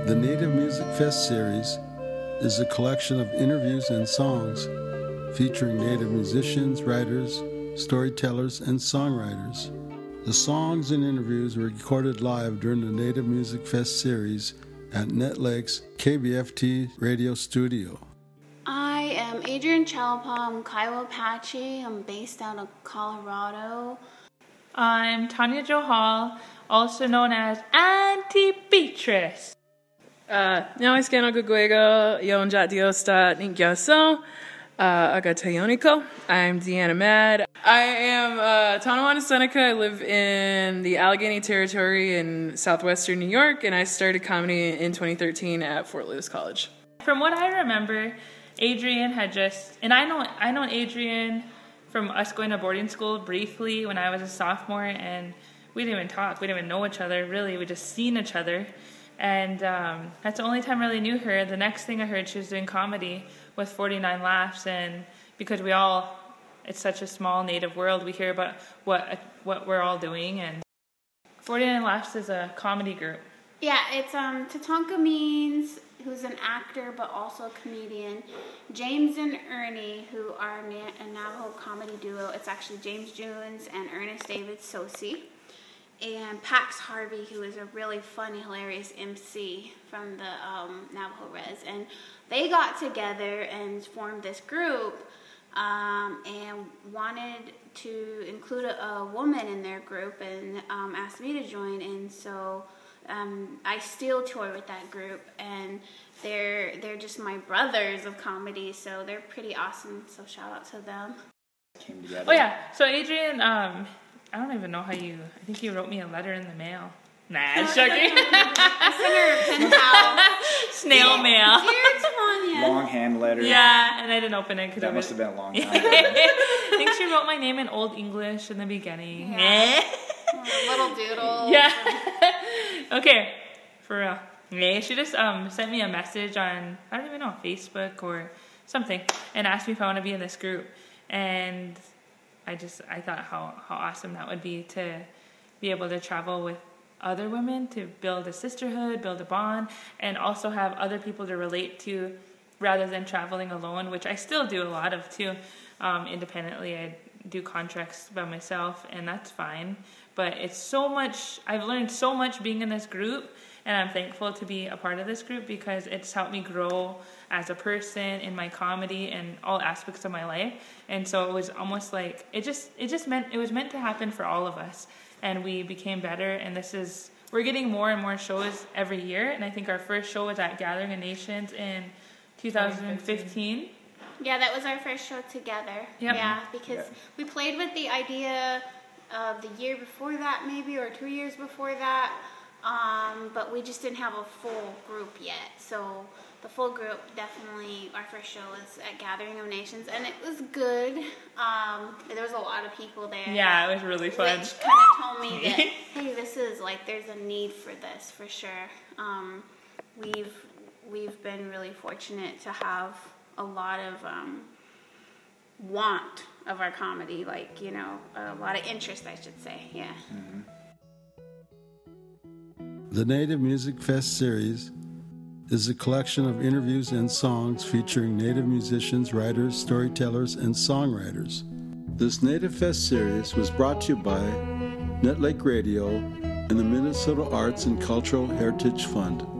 The Native Music Fest series is a collection of interviews and songs featuring Native musicians, writers, storytellers, and songwriters. The songs and interviews were recorded live during the Native Music Fest series at NetLake's KBFT radio studio. I am Adrienne Chalpa. I'm Kiowa Apache. I'm based out of Colorado. I'm Tanya Jo Hall, also known as Auntie Beatrice. Nyawa Skano Guguego, Yonjat Diosta Ninkyaso, Agatayoniko. I'm Deanna Mad. I am Tonawanda Seneca. I live in the Allegheny Territory in southwestern New York, and I started comedy in 2013 at Fort Lewis College. From what I remember, Adrienne had just, and I know Adrienne from us going to boarding school briefly when I was a sophomore, and we didn't even talk. We didn't even know each other, really. We just seen each other. And that's the only time I really knew her. The next thing I heard, she was doing comedy with 49 Laughs, and because it's such a small Native world, we hear about what we're all doing, and 49 Laughs is a comedy group. Yeah, it's Tatanka Means, who's an actor but also a comedian, James and Ernie, who are a Navajo comedy duo. It's actually James Jones and Ernest David Sosi. And Pax Harvey, who is a really funny, hilarious MC from the Navajo Res. And they got together and formed this group and wanted to include a woman in their group and asked me to join. And so I still tour with that group. And they're just my brothers of comedy, so they're pretty awesome. So shout out to them. Came together. Oh, yeah. So Adrienne, I don't even know how I think you wrote me a letter in the mail. Nah, I'm joking. I sent her a pen pal. Snail mail. Dear Tanya. Long hand letter. Yeah, and I didn't open it because That must have been a long time ago. I think she wrote my name in Old English in the beginning. Yeah. A little doodle. Yeah. Okay, for real. Yeah, she just sent me a message on, I don't even know, Facebook or something, and asked me if I want to be in this group. And I thought how awesome that would be to be able to travel with other women, to build a sisterhood, build a bond, and also have other people to relate to rather than traveling alone, which I still do a lot of too. Independently, I do contracts by myself, and that's fine. But it's so much, I've learned so much being in this group, and I'm thankful to be a part of this group because it's helped me grow as a person in my comedy and all aspects of my life. And so it was almost like it was meant to happen for all of us, and we became better. And we're getting more and more shows every year. And I think our first show was at Gathering of Nations in 2015. Yeah, that was our first show together. Yep. Yeah, because we played with the idea of the year before that, maybe, or 2 years before that. But we just didn't have a full group yet. So the full group, definitely, our first show was at Gathering of Nations, and it was good. There was a lot of people there. Yeah, it was really fun. Which kind of told me that, hey, this is there's a need for this, for sure. We've been really fortunate to have a lot of want of our comedy, a lot of interest, I should say, yeah. Mm-hmm. The Native Music Fest series is a collection of interviews and songs featuring Native musicians, writers, storytellers, and songwriters. This Native Fest series was brought to you by NetLake Radio and the Minnesota Arts and Cultural Heritage Fund.